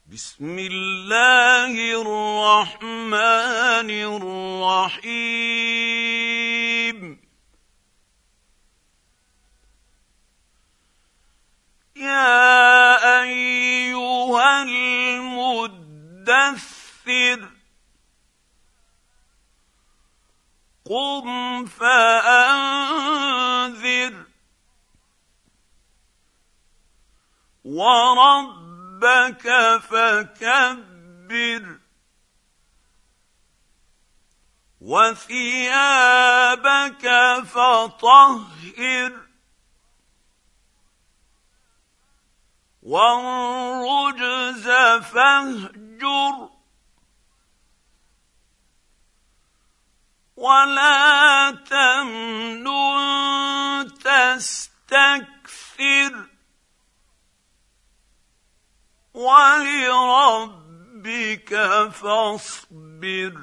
بسم الله الرحمن الرحيم. يا أيها المدثر قم فأنذر وربك فكبر وثيابك فطهر والرجز فاهجر ولا تمنن تستكثر ولربك فاصبر.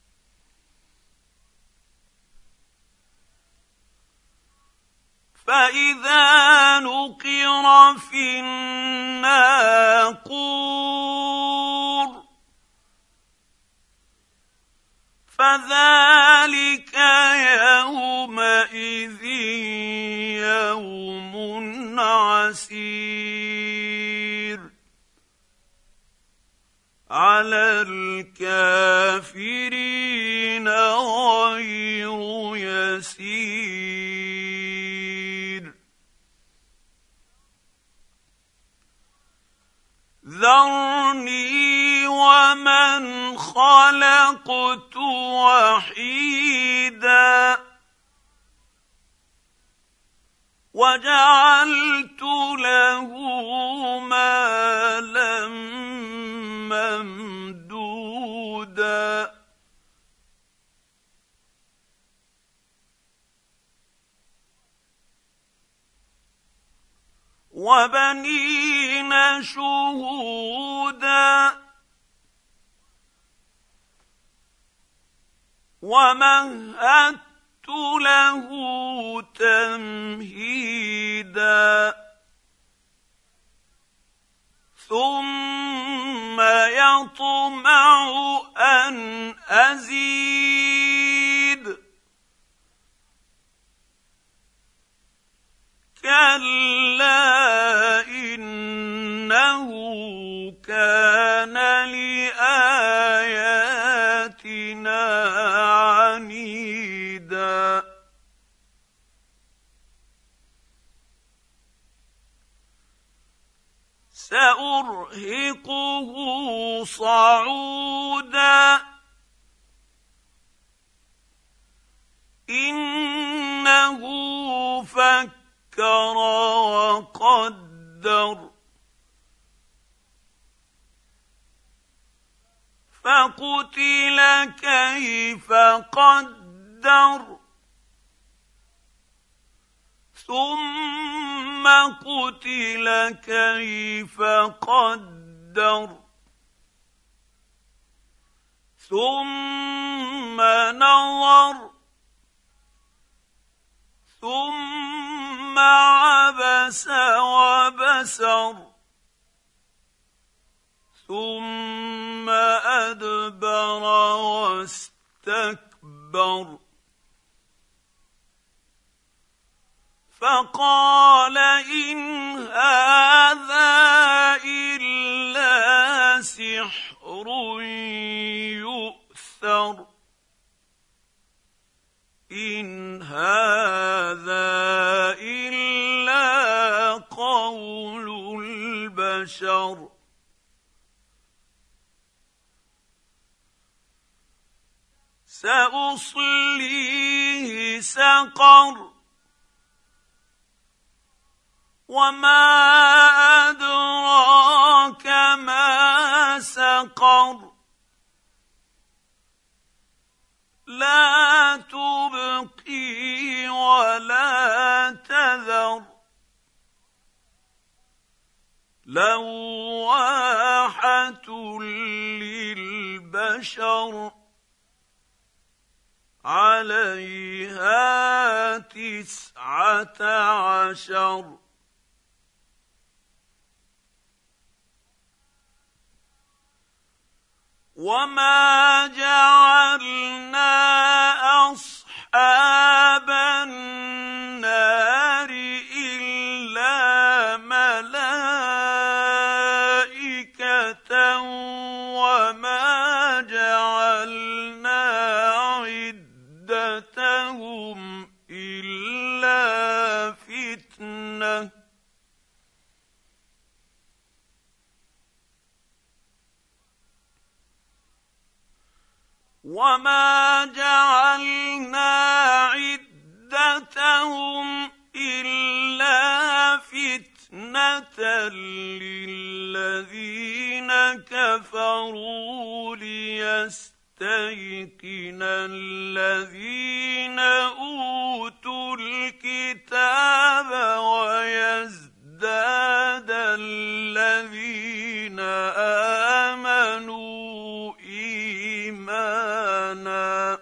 فإذا نقر في الناقور فذلك يومئذ يوم عسير على الكافرين غير يسير. ذرني ومن خلقت وحيدا وجعلت له مالا ممدودا وبنين شهودا ومهدت له تمهيدا ثم يطمع أن أزيد كلا إنه كان لآياتنا عنيدا سأرهقه صعودا إنه فكر وقدر فقتل كيف قدر ثم قتل كيف قدر ثم نظر ثم عبس وبسر ثم أدبر واستكبر فقال إن هذا إلا سحر يؤثر إن هذا إلا قول البشر سأصليه سقر وما أدراك ما سقر لا تبقي ولا تذر لواحة للبشر عليها 19 وما جعلنا أصحاب النار إلا ملائكة وما جعلنا عدتهم إلا فتنة وما جعلنا عدتهم إلا فتنة للذين كفروا ليستيقن الذين أوتوا الكتاب ويزداد الذين آمنوا إيمانا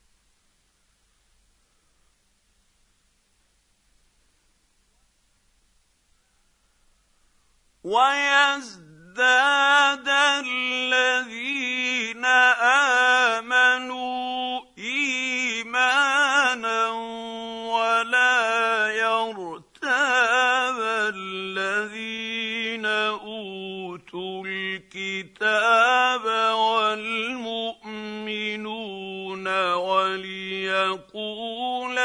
ويزداد الذين آمنوا إيمانا ولا يرتاب الذين أوتوا الكتاب والمؤمنون وليقول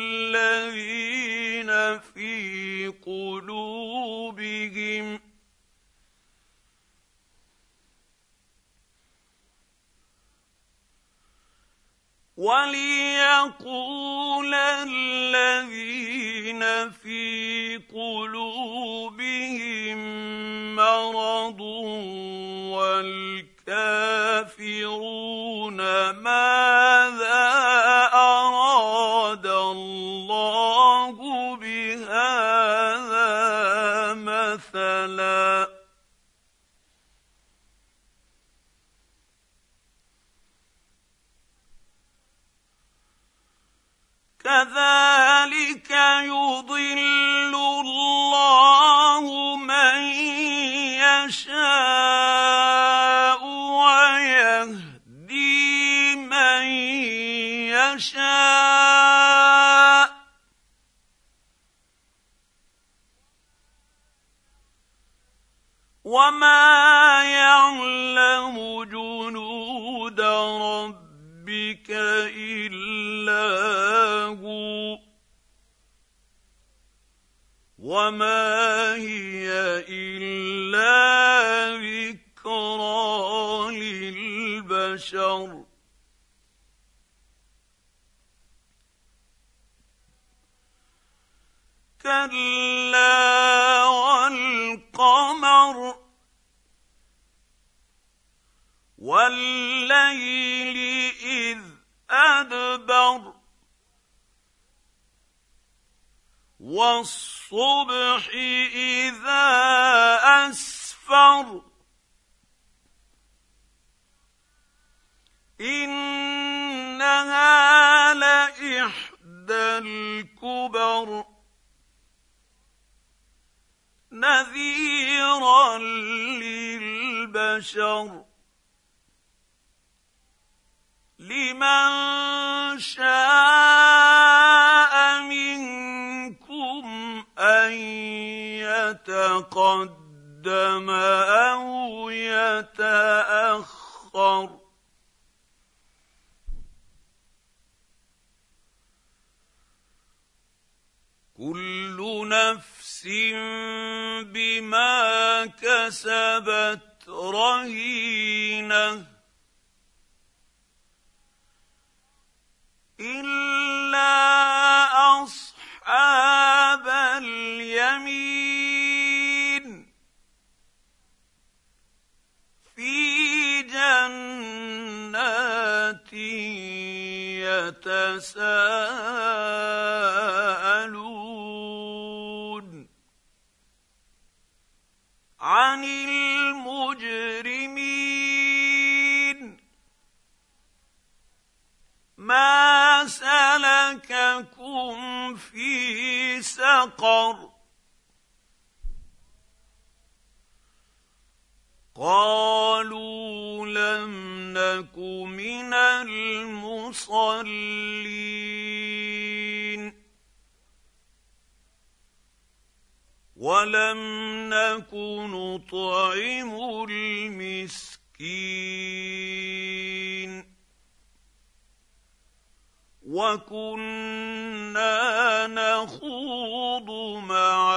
الذين في قلوبهم مرض والكافرون ماذا أراد الله بهذا مثلا كذلك يضل الله من يشاء ويهدي من يشاء وما يعلم جنود ربك إلا هو وما هي إلا ذكرى للبشر كلا والقمر والليل إذ أدبر والصبح إذا أسفر إنها لإحدى الكبر نذيرا للبشر لمن شاء منكم أن يتقدم أو يتأخر كل نفس بما كسبت رهينة إلا أصحاب اليمين في جنات يتساءلون عن المجرمين ما سلككم في سقر قالوا لم ولم نك نطعم المسكين وكنا نخوض مع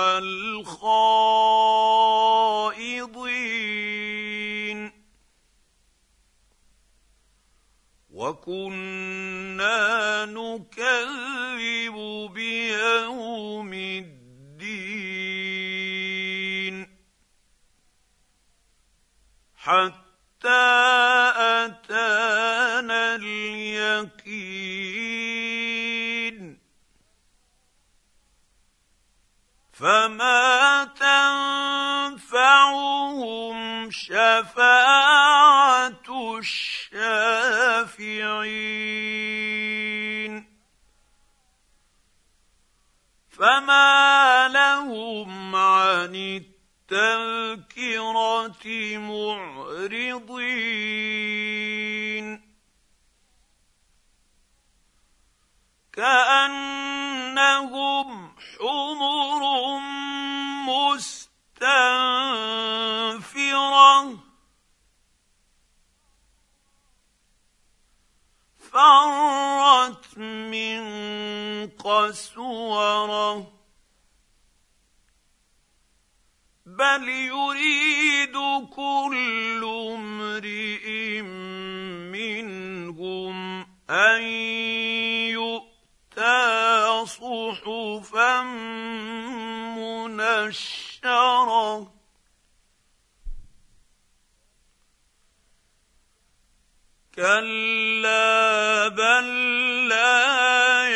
الخائضين وكنا نكذب بيوم الدين حتى أتانا اليقين فما تنفعهم شفاعة الشافعين فما لهم عن التذكرة معرضين كأنهم حمر مستنفرة فرت من قسورة بل يريد كل امرئ منهم أن يؤتى صحفا منشرة كلا بل لا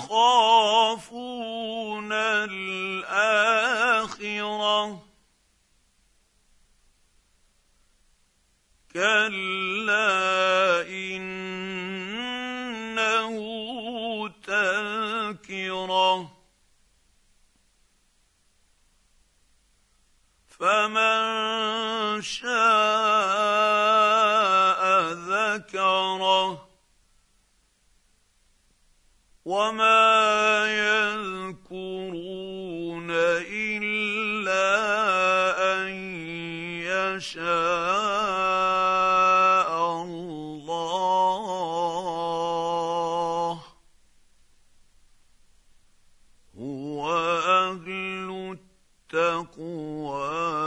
يخافون الآخرة كلا إنه تذكرة فمن شاء ذكره وما يذكرون إلا أن يشاء الله هو أهل التقوى